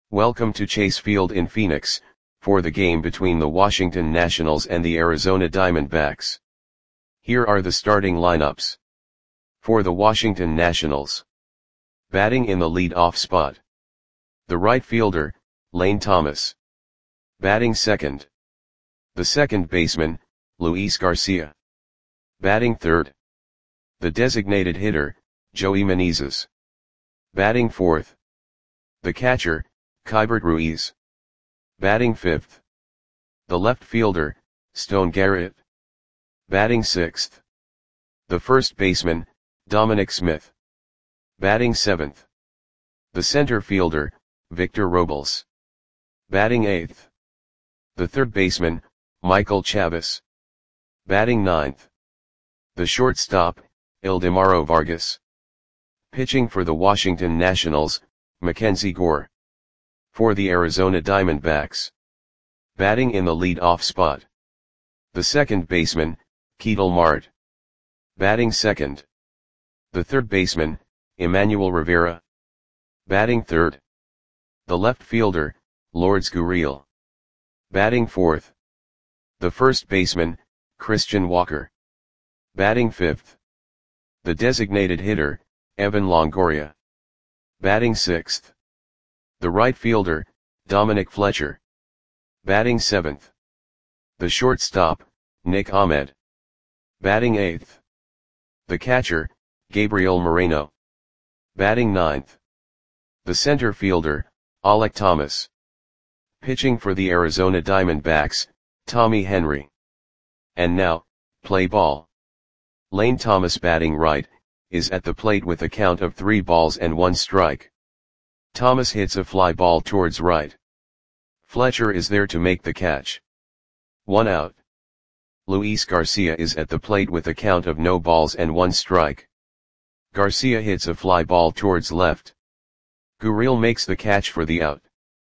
Welcome to Chase Field in Phoenix, for the game between the Washington Nationals and the Arizona Diamondbacks. Here are the starting lineups. For the Washington Nationals. Batting in the lead-off spot. The right fielder, Lane Thomas. Batting second. The second baseman, Luis Garcia. Batting third. The designated hitter, Joey Meneses. Batting fourth. The catcher, Keibert Ruiz. Batting fifth. The left fielder, Stone Garrett. Batting sixth. The first baseman, Dominic Smith. Batting seventh. The center fielder, Victor Robles. Batting eighth. The third baseman, Michael Chavis. Batting ninth. The shortstop, Ildemaro Vargas. Pitching for the Washington Nationals, Mackenzie Gore. For the Arizona Diamondbacks. Batting in the lead-off spot. The second baseman, Ketel Marte. Batting second. The third baseman, Emmanuel Rivera. Batting third. The left fielder, Lourdes Gurriel. Batting fourth. The first baseman, Christian Walker. Batting fifth. The designated hitter, Evan Longoria. Batting sixth. The right fielder, Dominic Fletcher. Batting seventh. The shortstop, Nick Ahmed. Batting eighth. The catcher, Gabriel Moreno. Batting ninth. The center fielder, Alek Thomas. Pitching for the Arizona Diamondbacks, Tommy Henry. And now, play ball. Lane Thomas batting right, is at the plate with a count of 3 balls and 1 strike. Thomas hits a fly ball towards right. Fletcher is there to make the catch. 1 out. Luis Garcia is at the plate with a count of no balls and 1 strike. Garcia hits a fly ball towards left. Gurriel makes the catch for the out.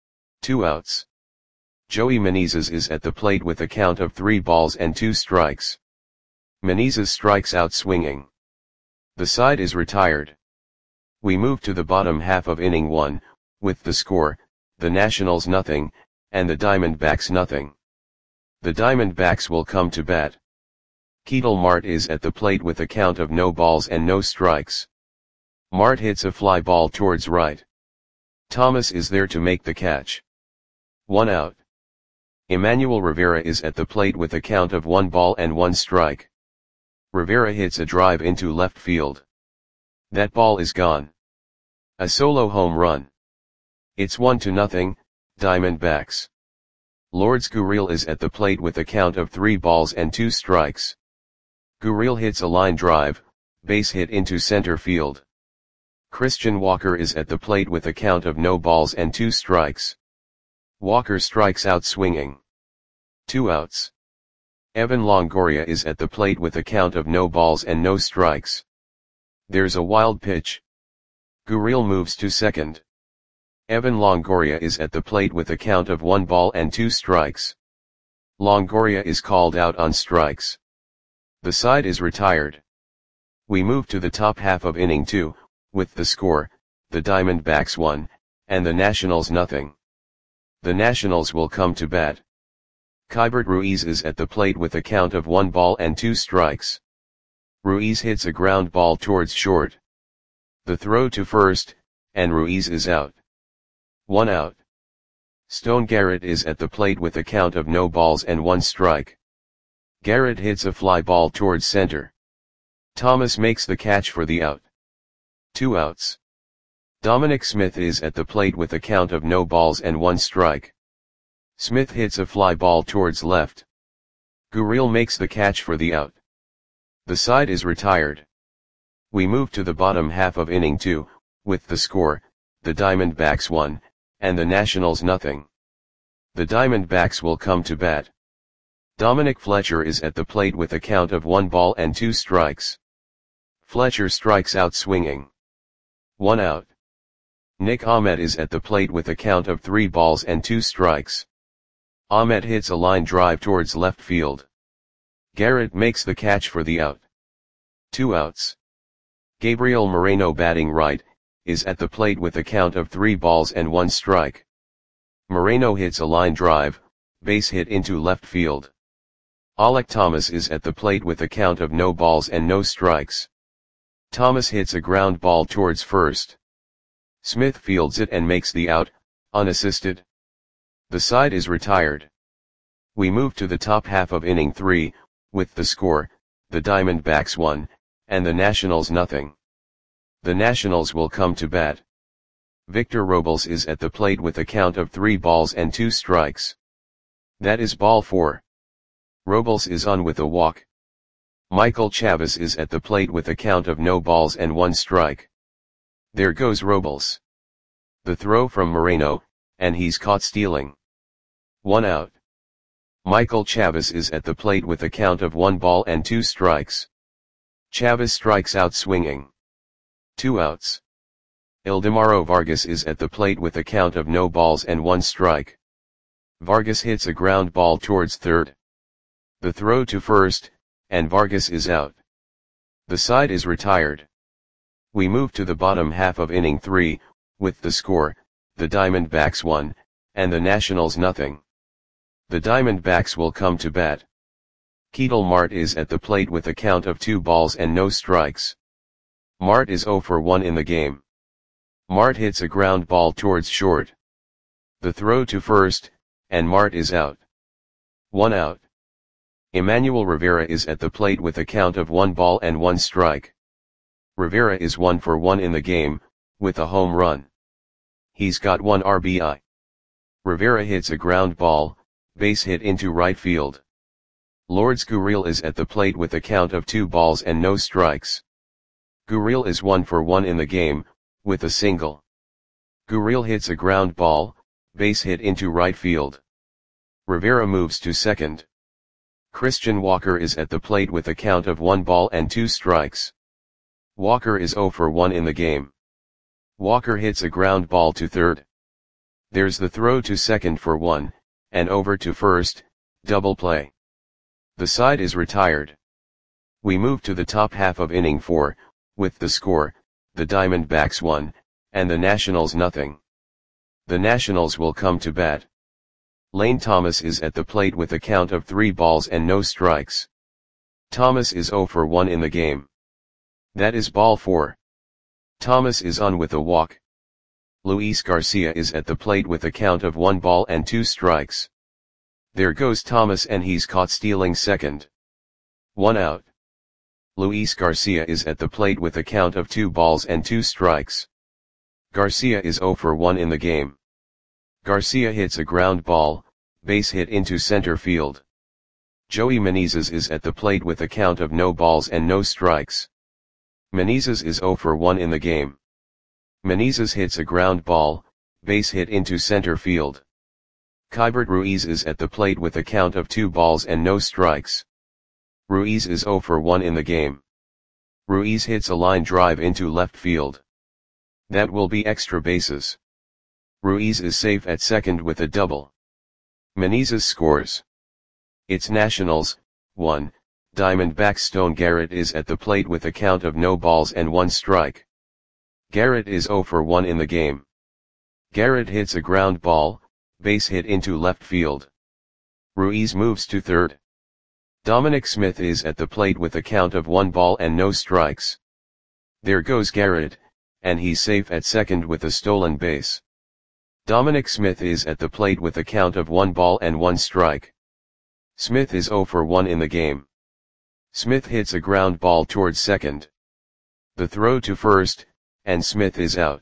2 outs. Joey Meneses is at the plate with a count of 3 balls and 2 strikes. Meneses strikes out swinging. The side is retired. We move to the bottom half of inning 1, with the score, the Nationals nothing, and the Diamondbacks nothing. The Diamondbacks will come to bat. Ketel Marte is at the plate with a count of no balls and no strikes. Marte hits a fly ball towards right. Thomas is there to make the catch. 1 out. Emmanuel Rivera is at the plate with a count of 1 ball and 1 strike. Rivera hits a drive into left field. That ball is gone. A solo home run. It's 1-0, Diamondbacks. Lourdes Gurriel is at the plate with a count of 3 balls and 2 strikes. Gurriel hits a line drive, base hit into center field. Christian Walker is at the plate with a count of no balls and 2 strikes. Walker strikes out swinging. 2 outs. Evan Longoria is at the plate with a count of no balls and no strikes. There's a wild pitch. Gurriel moves to second. Evan Longoria is at the plate with a count of 1 ball and 2 strikes. Longoria is called out on strikes. The side is retired. We move to the top half of inning 2, with the score, the Diamondbacks 1, and the Nationals nothing. The Nationals will come to bat. Keibert Ruiz is at the plate with a count of 1 ball and 2 strikes. Ruiz hits a ground ball towards short. The throw to first, and Ruiz is out. 1 out. Stone Garrett is at the plate with a count of no balls and 1 strike. Garrett hits a fly ball towards center. Thomas makes the catch for the out. 2 outs. Dominic Smith is at the plate with a count of no balls and 1 strike. Smith hits a fly ball towards left. Gurriel makes the catch for the out. The side is retired. We move to the bottom half of inning 2, with the score, the Diamondbacks 1, and the Nationals nothing. The Diamondbacks will come to bat. Dominic Fletcher is at the plate with a count of 1 ball and 2 strikes. Fletcher strikes out swinging. 1 out. Nick Ahmed is at the plate with a count of 3 balls and 2 strikes. Ahmed hits a line drive towards left field. Garrett makes the catch for the out. 2 outs. Gabriel Moreno batting right, is at the plate with a count of 3 balls and 1 strike. Moreno hits a line drive, base hit into left field. Alek Thomas is at the plate with a count of no balls and no strikes. Thomas hits a ground ball towards first. Smith fields it and makes the out, unassisted. The side is retired. We move to the top half of inning 3, with the score, the Diamondbacks 1, and the Nationals nothing. The Nationals will come to bat. Victor Robles is at the plate with a count of 3 balls and 2 strikes. That is ball 4. Robles is on with a walk. Michael Chavis is at the plate with a count of no balls and 1 strike. There goes Robles. The throw from Moreno, and he's caught stealing. 1 out. Michael Chavis is at the plate with a count of 1 ball and 2 strikes. Chavis strikes out swinging. 2 outs. Ildemaro Vargas is at the plate with a count of no balls and 1 strike. Vargas hits a ground ball towards third. The throw to first, and Vargas is out. The side is retired. We move to the bottom half of inning 3, with the score, the Diamondbacks 1, and the Nationals nothing. The Diamondbacks will come to bat. Ketel Marte is at the plate with a count of 2 balls and no strikes. Marte is 0 for 1 in the game. Marte hits a ground ball towards short. The throw to first, and Marte is out. 1 out. Emmanuel Rivera is at the plate with a count of 1 ball and 1 strike. Rivera is 1 for 1 in the game, with a home run. He's got 1 RBI. Rivera hits a ground ball, base hit into right field. Lourdes Gurriel is at the plate with a count of 2 balls and no strikes. Gurriel is 1 for 1 in the game, with a single. Gurriel hits a ground ball, base hit into right field. Rivera moves to second. Christian Walker is at the plate with a count of 1 ball and 2 strikes. Walker is 0 for 1 in the game. Walker hits a ground ball to third. There's the throw to second for 1, and over to first, double play. The side is retired. We move to the top half of inning 4, with the score, the Diamondbacks 1, and the Nationals nothing. The Nationals will come to bat. Lane Thomas is at the plate with a count of 3 balls and no strikes. Thomas is 0 for 1 in the game. That is ball 4. Thomas is on with a walk. Luis Garcia is at the plate with a count of 1 ball and 2 strikes. There goes Thomas and he's caught stealing second. 1 out. Luis Garcia is at the plate with a count of 2 balls and 2 strikes. Garcia is 0 for 1 in the game. Garcia hits a ground ball, base hit into center field. Joey Menezes is at the plate with a count of no balls and no strikes. Menezes is 0 for 1 in the game. Menezes hits a ground ball, base hit into center field. Keibert Ruiz is at the plate with a count of 2 balls and no strikes. Ruiz is 0 for 1 in the game. Ruiz hits a line drive into left field. That will be extra bases. Ruiz is safe at second with a double. Menezes scores. It's Nationals, 1, Diamondbacks. Stone Garrett is at the plate with a count of no balls and 1 strike. Garrett is 0 for 1 in the game. Garrett hits a ground ball, base hit into left field. Ruiz moves to third. Dominic Smith is at the plate with a count of 1 ball and no strikes. There goes Garrett, and he's safe at second with a stolen base. Dominic Smith is at the plate with a count of 1 ball and 1 strike. Smith is 0 for 1 in the game. Smith hits a ground ball towards second. The throw to first, and Smith is out.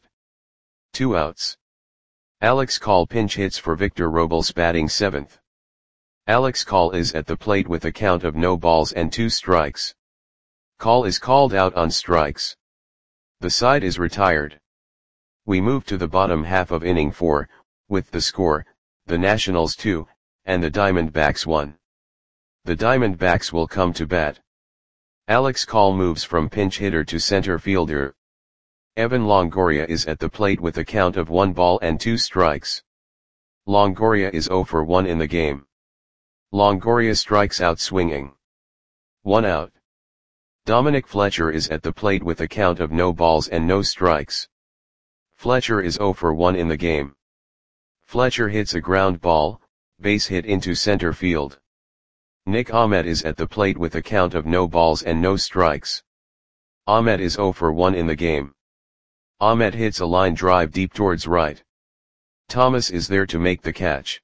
2 outs. Alex Call pinch hits for Victor Robles batting 7th. Alex Call is at the plate with a count of no balls and 2 strikes. Call is called out on strikes. The side is retired. We move to the bottom half of inning 4, with the score, the Nationals 2, and the Diamondbacks 1. The Diamondbacks will come to bat. Alex Call moves from pinch hitter to center fielder. Evan Longoria is at the plate with a count of 1 ball and 2 strikes. Longoria is 0 for 1 in the game. Longoria strikes out swinging. 1 out. Dominic Fletcher is at the plate with a count of no balls and no strikes. Fletcher is 0 for 1 in the game. Fletcher hits a ground ball, base hit into center field. Nick Ahmed is at the plate with a count of no balls and no strikes. Ahmed is 0 for 1 in the game. Ahmed hits a line drive deep towards right. Thomas is there to make the catch.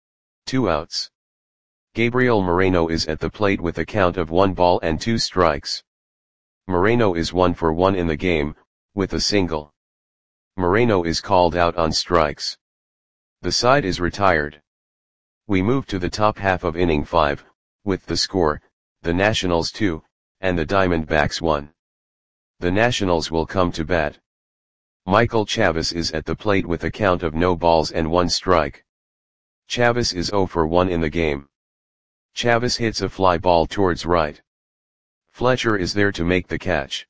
2 outs. Gabriel Moreno is at the plate with a count of 1 ball and 2 strikes. Moreno is 1 for 1 in the game, with a single. Moreno is called out on strikes. The side is retired. We move to the top half of inning 5, with the score, the Nationals 2, and the Diamondbacks 1. The Nationals will come to bat. Michael Chavis is at the plate with a count of no balls and 1 strike. Chavis is 0 for 1 in the game. Chavis hits a fly ball towards right. Fletcher is there to make the catch.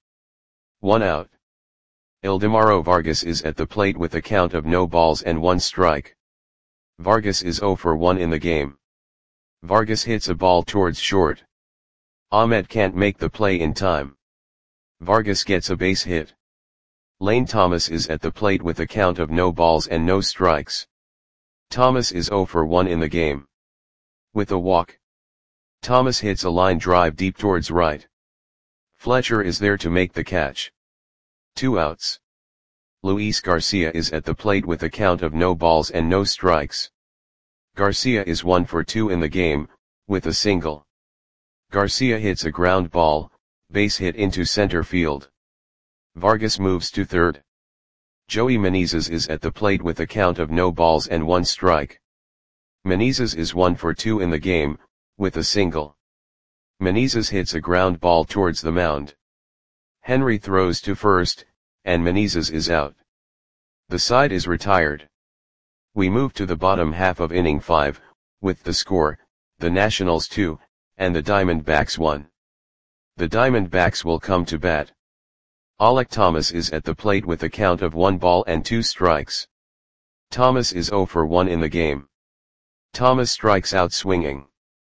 1 out. Ildemaro Vargas is at the plate with a count of no balls and 1 strike. Vargas is 0 for 1 in the game. Vargas hits a ball towards short. Ahmed can't make the play in time. Vargas gets a base hit. Lane Thomas is at the plate with a count of no balls and no strikes. Thomas is 0 for 1 in the game. With a walk. Thomas hits a line drive deep towards right. Fletcher is there to make the catch. 2 outs. Luis Garcia is at the plate with a count of no balls and no strikes. Garcia is 1 for 2 in the game, with a single. Garcia hits a ground ball, base hit into center field. Vargas moves to third. Joey Menezes is at the plate with a count of no balls and 1 strike. Menezes is 1 for 2 in the game, with a single. Menezes hits a ground ball towards the mound. Henry throws to first, and Menezes is out. The side is retired. We move to the bottom half of inning 5, with the score, the Nationals 2, and the Diamondbacks 1. The Diamondbacks will come to bat. Alek Thomas is at the plate with a count of 1 ball and 2 strikes. Thomas is 0 for 1 in the game. Thomas strikes out swinging.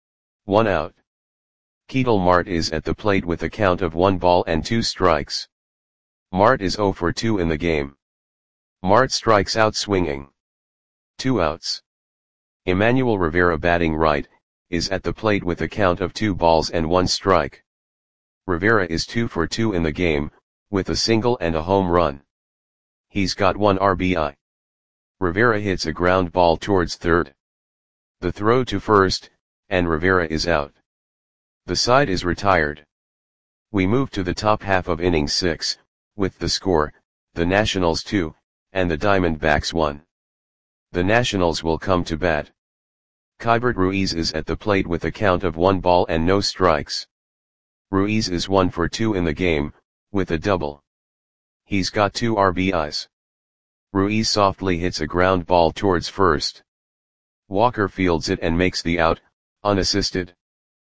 1 out. Ketel Marte is at the plate with a count of 1 ball and 2 strikes. Marte is 0 for 2 in the game. Marte strikes out swinging. 2 outs. Emmanuel Rivera batting right, is at the plate with a count of 2 balls and 1 strike. Rivera is 2 for 2 in the game, with a single and a home run. He's got 1 RBI. Rivera hits a ground ball towards third. The throw to first, and Rivera is out. The side is retired. We move to the top half of inning 6, with the score, the Nationals 2, and the Diamondbacks 1. The Nationals will come to bat. Keibert Ruiz is at the plate with a count of 1 ball and no strikes. Ruiz is 1 for 2 in the game, with a double. He's got 2 RBIs. Ruiz softly hits a ground ball towards first. Walker fields it and makes the out, unassisted.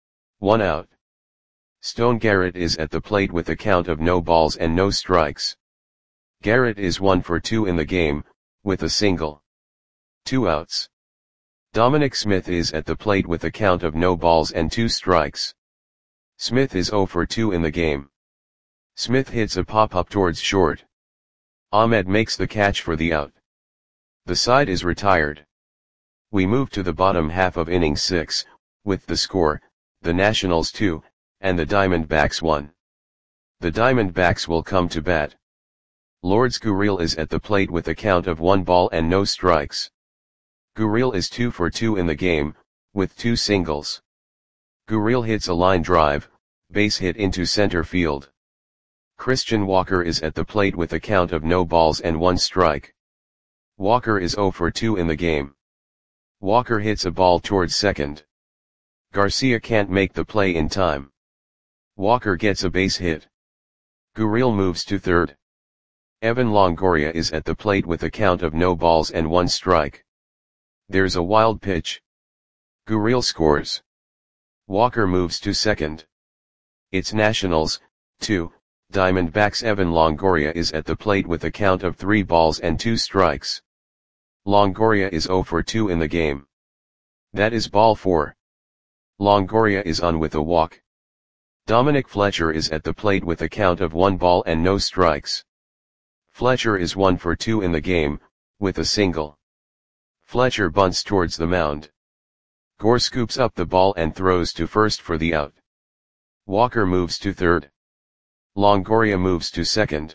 1 out. Stone Garrett is at the plate with a count of no balls and no strikes. Garrett is 1 for 2 in the game, with a single. 2 outs. Dominic Smith is at the plate with a count of no balls and 2 strikes. Smith is 0 for 2 in the game. Smith hits a pop-up towards short. Ahmed makes the catch for the out. The side is retired. We move to the bottom half of inning 6, with the score, the Nationals 2, and the Diamondbacks 1. The Diamondbacks will come to bat. Lourdes Gurriel is at the plate with a count of 1 ball and no strikes. Gurriel is 2 for 2 in the game, with 2 singles. Gurriel hits a line drive, base hit into center field. Christian Walker is at the plate with a count of no balls and 1 strike. Walker is 0 for 2 in the game. Walker hits a ball towards second. Garcia can't make the play in time. Walker gets a base hit. Gurriel moves to third. Evan Longoria is at the plate with a count of no balls and 1 strike. There's a wild pitch. Gurriel scores. Walker moves to second. It's Nationals, 2, Diamondbacks. Evan Longoria is at the plate with a count of 3 balls and 2 strikes. Longoria is 0 for 2 in the game. That is ball 4. Longoria is on with a walk. Dominic Fletcher is at the plate with a count of 1 ball and no strikes. Fletcher is 1 for 2 in the game, with a single. Fletcher bunts towards the mound. Gore scoops up the ball and throws to first for the out. Walker moves to third. Longoria moves to second.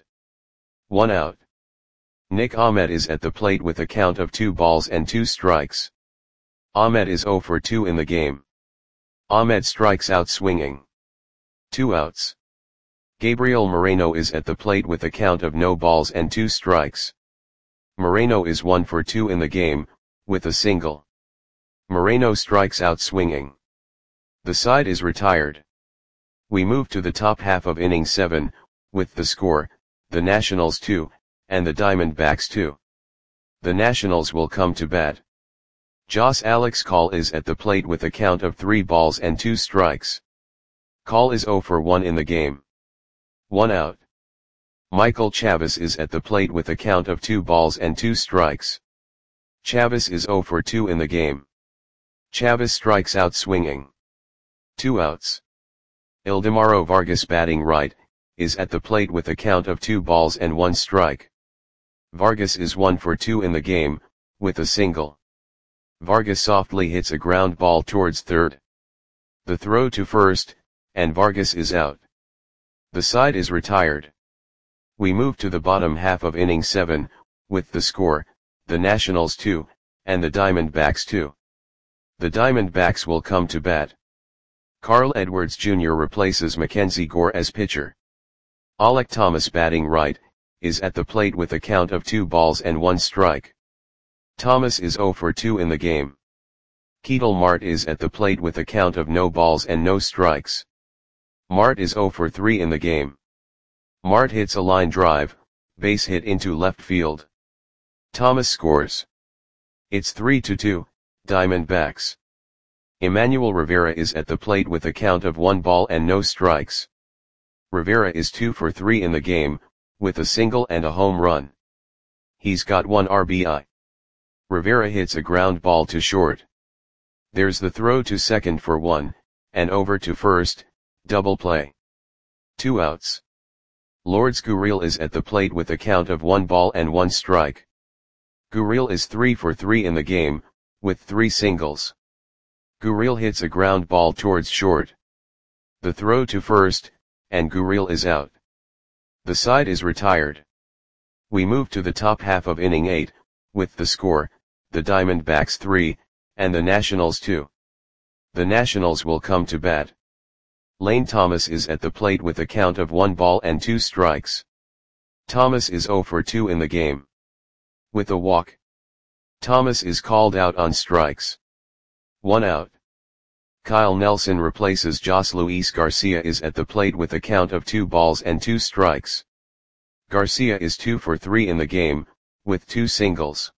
1 out. Nick Ahmed is at the plate with a count of 2 balls and 2 strikes. Ahmed is 0 for 2 in the game. Ahmed strikes out swinging. 2 outs. Gabriel Moreno is at the plate with a count of no balls and 2 strikes. Moreno is 1 for 2 in the game, with a single. Moreno strikes out swinging. The side is retired. We move to the top half of inning 7, with the score, the Nationals 2, and the Diamondbacks 2. The Nationals will come to bat. Josh Alex Call is at the plate with a count of 3 balls and 2 strikes. Call is 0 for 1 in the game. 1 out. Michael Chavis is at the plate with a count of 2 balls and 2 strikes. Chavis is 0 for 2 in the game. Chavis strikes out swinging. 2 outs. Ildemaro Vargas batting right, is at the plate with a count of 2 balls and 1 strike. Vargas is 1 for 2 in the game, with a single. Vargas softly hits a ground ball towards third. The throw to first, and Vargas is out. The side is retired. We move to the bottom half of inning 7, with the score, the Nationals 2, and the Diamondbacks 2. The Diamondbacks will come to bat. Carl Edwards Jr. replaces Mackenzie Gore as pitcher. Alek Thomas batting right, is at the plate with a count of 2 balls and 1 strike. Thomas is 0 for 2 in the game. Ketel Marte is at the plate with a count of no balls and no strikes. Marte is 0 for 3 in the game. Marte hits a line drive, base hit into left field. Thomas scores. It's 3-2, Diamondbacks. Emmanuel Rivera is at the plate with a count of 1 ball and no strikes. Rivera is 2 for 3 in the game, with a single and a home run. He's got 1 RBI. Rivera hits a ground ball to short. There's the throw to second for 1, and over to first, double play. 2 outs. Lourdes Gurriel is at the plate with a count of 1 ball and 1 strike. Gurriel is 3 for 3 in the game, with 3 singles. Gurriel hits a ground ball towards short. The throw to first, and Gurriel is out. The side is retired. We move to the top half of inning 8, with the score, the Diamondbacks 3, and the Nationals 2. The Nationals will come to bat. Lane Thomas is at the plate with a count of 1 ball and 2 strikes. Thomas is 0 for 2 in the game. With a walk. Thomas is called out on strikes. 1 out. Kyle Nelson replaces Jose Luis Garcia is at the plate with a count of 2 balls and 2 strikes. Garcia is 2 for 3 in the game, with 2 singles.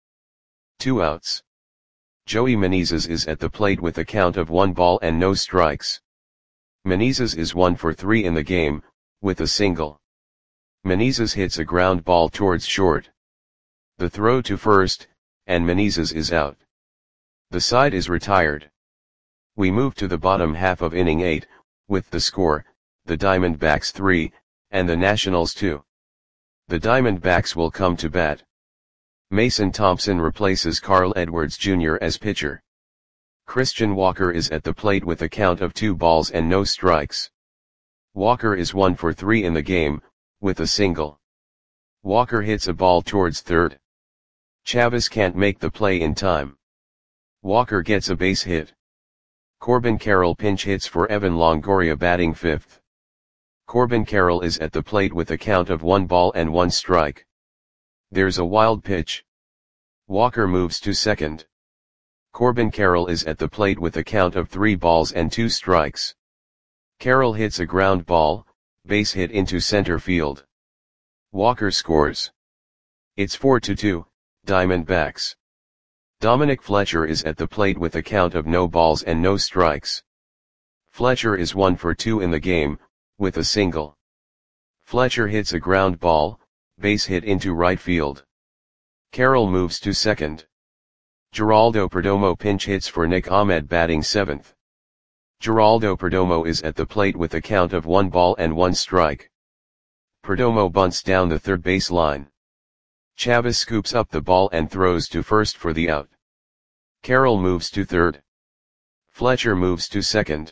2 outs. Joey Menezes is at the plate with a count of 1 ball and no strikes. Menezes is 1 for 3 in the game, with a single. Menezes hits a ground ball towards short. The throw to first, and Menezes is out. The side is retired. We move to the bottom half of inning 8, with the score, the Diamondbacks 3, and the Nationals 2. The Diamondbacks will come to bat. Mason Thompson replaces Carl Edwards Jr. as pitcher. Christian Walker is at the plate with a count of 2 balls and no strikes. Walker is 1 for 3 in the game, with a single. Walker hits a ball towards third. Chavis can't make the play in time. Walker gets a base hit. Corbin Carroll pinch hits for Evan Longoria batting 5th. Corbin Carroll is at the plate with a count of 1 ball and 1 strike. There's a wild pitch. Walker moves to second. Corbin Carroll is at the plate with a count of 3 balls and 2 strikes. Carroll hits a ground ball, base hit into center field. Walker scores. It's 4-2, Diamondbacks. Dominic Fletcher is at the plate with a count of no balls and no strikes. Fletcher is 1 for 2 in the game, with a single. Fletcher hits a ground ball, base hit into right field. Carroll moves to second. Geraldo Perdomo pinch hits for Nick Ahmed batting 7th. Geraldo Perdomo is at the plate with a count of 1 ball and 1 strike. Perdomo bunts down the third base line. Chavis scoops up the ball and throws to first for the out. Carroll moves to third. Fletcher moves to second.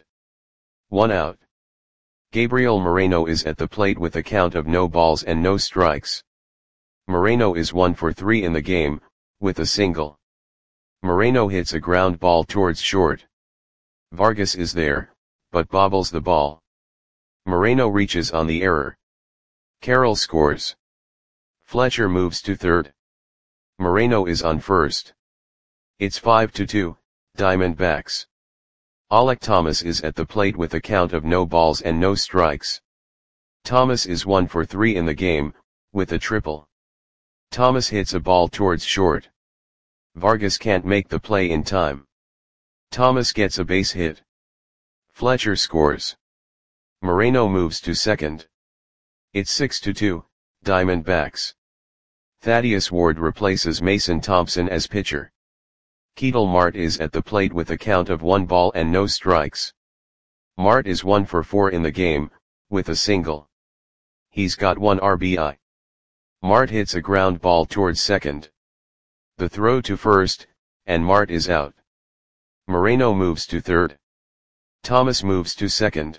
1 out. Gabriel Moreno is at the plate with a count of no balls and no strikes. Moreno is 1 for 3 in the game, with a single. Moreno hits a ground ball towards short. Vargas is there, but bobbles the ball. Moreno reaches on the error. Carroll scores. Fletcher moves to third. Moreno is on first. It's 5-2, Diamondbacks. Alek Thomas is at the plate with a count of no balls and no strikes. Thomas is 1 for 3 in the game, with a triple. Thomas hits a ball towards short. Vargas can't make the play in time. Thomas gets a base hit. Fletcher scores. Moreno moves to second. It's 6-2, Diamondbacks. Thaddeus Ward replaces Mason Thompson as pitcher. Ketel Marte is at the plate with a count of 1 ball and no strikes. Marte is 1 for 4 in the game, with a single. He's got 1 RBI. Marte hits a ground ball towards second. The throw to first, and Marte is out. Moreno moves to third. Thomas moves to second.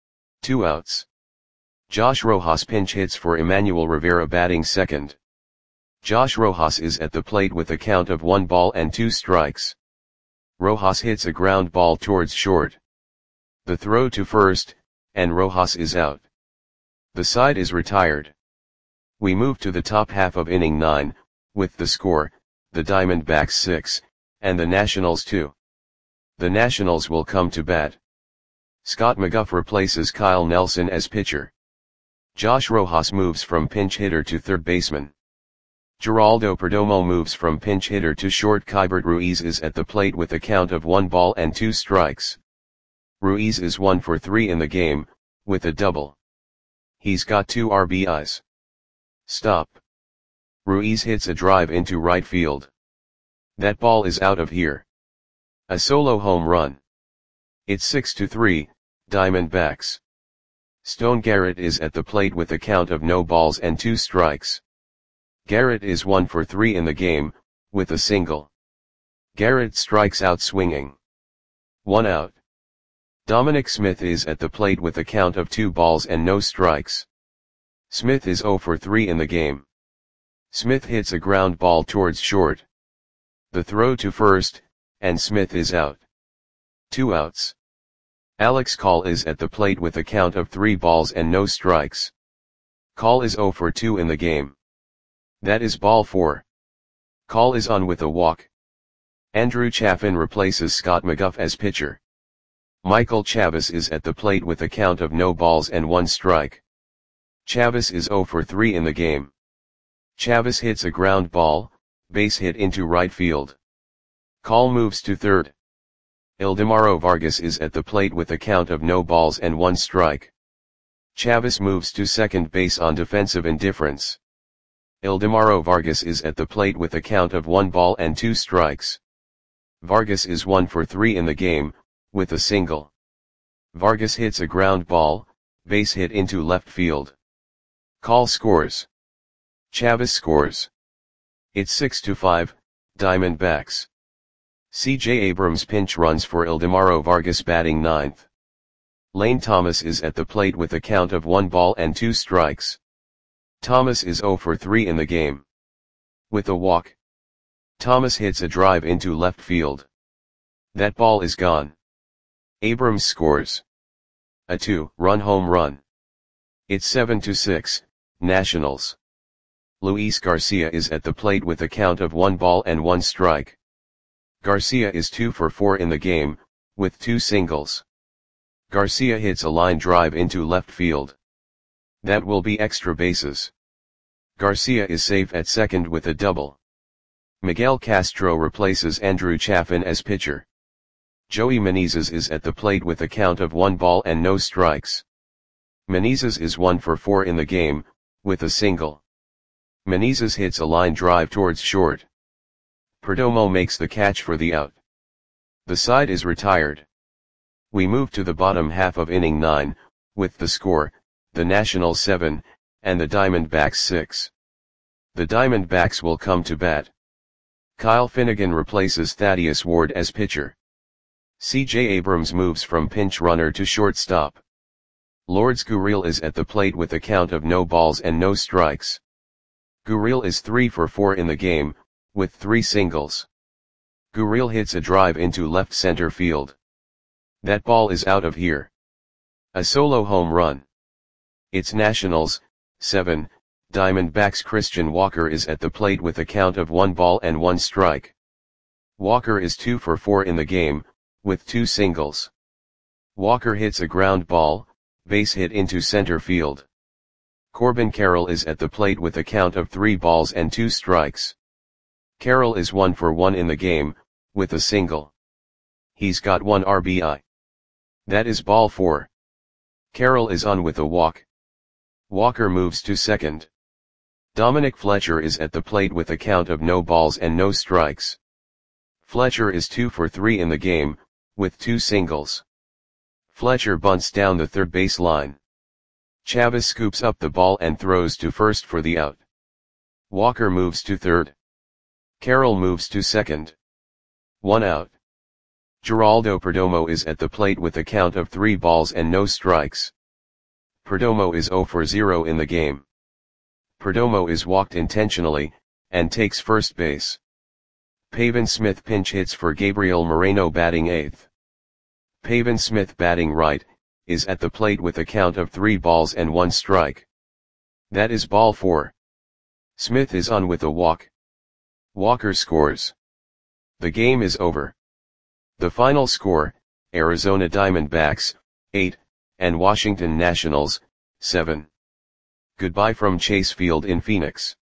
2 outs. Josh Rojas pinch hits for Emmanuel Rivera batting second. Josh Rojas is at the plate with a count of 1 ball and 2 strikes. Rojas hits a ground ball towards short. The throw to first, and Rojas is out. The side is retired. We move to the top half of inning 9, with the score, the Diamondbacks 6, and the Nationals 2. The Nationals will come to bat. Scott McGough replaces Kyle Nelson as pitcher. Josh Rojas moves from pinch hitter to third baseman. Geraldo Perdomo moves from pinch hitter to short. Keibert Ruiz is at the plate with a count of 1 ball and 2 strikes. Ruiz is 1 for 3 in the game, with a double. He's got 2 RBIs. Stop. Ruiz hits a drive into right field. That ball is out of here. A solo home run. It's 6-3, Diamondbacks. Stone Garrett is at the plate with a count of no balls and 2 strikes. Garrett is 1 for 3 in the game, with a single. Garrett strikes out swinging. 1 out. Dominic Smith is at the plate with a count of 2 balls and no strikes. Smith is 0 for 3 in the game. Smith hits a ground ball towards short. The throw to first, and Smith is out. 2 outs. Alex Call is at the plate with a count of 3 balls and no strikes. Call is 0 for 2 in the game. That is ball 4. Call is on with a walk. Andrew Chafin replaces Scott McGough as pitcher. Michael Chavis is at the plate with a count of no balls and 1 strike. Chavis is 0 for 3 in the game. Chavis hits a ground ball, base hit into right field. Call moves to third. Ildemaro Vargas is at the plate with a count of no balls and 1 strike. Chavis moves to second base on defensive indifference. Ildemaro Vargas is at the plate with a count of 1 ball and 2 strikes. Vargas is 1 for 3 in the game, with a single. Vargas hits a ground ball, base hit into left field. Call scores. Chavis scores. It's 6-5, Diamondbacks. C.J. Abrams pinch runs for Ildemaro Vargas batting ninth. Lane Thomas is at the plate with a count of 1 ball and 2 strikes. Thomas is 0 for 3 in the game. With a walk. Thomas hits a drive into left field. That ball is gone. Abrams scores. A 2-run home run. It's 7-6, Nationals. Luis Garcia is at the plate with a count of 1 ball and 1 strike. Garcia is 2 for 4 in the game, with 2 singles. Garcia hits a line drive into left field. That will be extra bases. Garcia is safe at second with a double. Miguel Castro replaces Andrew Chafin as pitcher. Joey Menezes is at the plate with a count of 1 ball and no strikes. Menezes is 1 for 4 in the game, with a single. Menezes hits a line drive towards short. Perdomo makes the catch for the out. The side is retired. We move to the bottom half of inning 9, with the score, the Nationals 7, and the Diamondbacks 6. The Diamondbacks will come to bat. Kyle Finnegan replaces Thaddeus Ward as pitcher. C.J. Abrams moves from pinch runner to shortstop. Lourdes Gurriel is at the plate with a count of no balls and no strikes. Gurriel is 3 for 4 in the game, with 3 singles. Gurriel hits a drive into left center field. That ball is out of here. A solo home run. It's Nationals, 7, Diamondbacks. Christian Walker is at the plate with a count of 1 ball and 1 strike. Walker is 2 for 4 in the game, with 2 singles. Walker hits a ground ball, base hit into center field. Corbin Carroll is at the plate with a count of 3 balls and 2 strikes. Carroll is 1 for 1 in the game, with a single. He's got 1 RBI. That is ball 4. Carroll is on with a walk. Walker moves to second. Dominic Fletcher is at the plate with a count of no balls and no strikes. Fletcher is 2 for 3 in the game, with 2 singles. Fletcher bunts down the third base line. Chavez scoops up the ball and throws to first for the out. Walker moves to third. Carroll moves to second. 1 out. Geraldo Perdomo is at the plate with a count of 3 balls and no strikes. Perdomo is 0 for 0 in the game. Perdomo is walked intentionally, and takes first base. Pavin Smith pinch hits for Gabriel Moreno batting 8th. Pavin Smith batting right, is at the plate with a count of 3 balls and 1 strike. That is ball 4. Smith is on with a walk. Walker scores. The game is over. The final score, Arizona Diamondbacks, 8, and Washington Nationals, 7. Goodbye from Chase Field in Phoenix.